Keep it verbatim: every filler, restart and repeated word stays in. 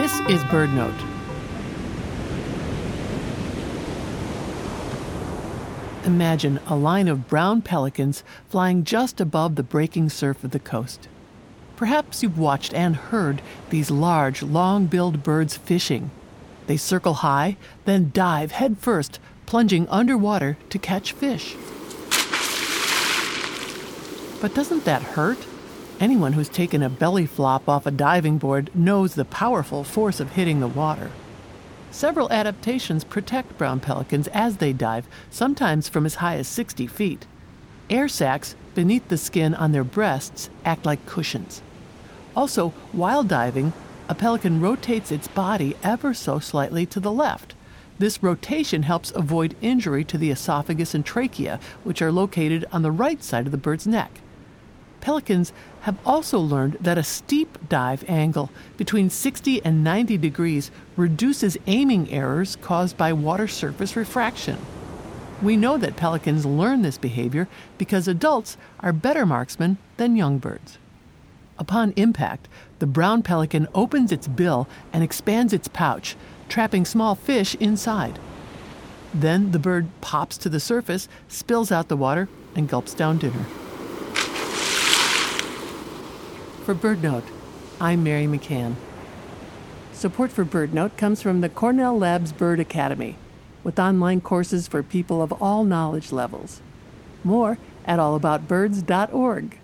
This is BirdNote. Imagine a line of brown pelicans flying just above the breaking surf of the coast. Perhaps you've watched and heard these large, long-billed birds fishing. They circle high, then dive headfirst, plunging underwater to catch fish. But doesn't that hurt? Anyone who's taken a belly flop off a diving board knows the powerful force of hitting the water. Several adaptations protect brown pelicans as they dive, sometimes from as high as sixty feet. Air sacs beneath the skin on their breasts act like cushions. Also, while diving, a pelican rotates its body ever so slightly to the left. This rotation helps avoid injury to the esophagus and trachea, which are located on the right side of the bird's neck. Pelicans have also learned that a steep dive angle between sixty and ninety degrees reduces aiming errors caused by water surface refraction. We know that pelicans learn this behavior because adults are better marksmen than young birds. Upon impact, the brown pelican opens its bill and expands its pouch, trapping small fish inside. Then the bird pops to the surface, spills out the water, and gulps down dinner. For BirdNote, I'm Mary McCann. Support for BirdNote comes from the Cornell Labs Bird Academy, with online courses for people of all knowledge levels. More at all about birds dot org.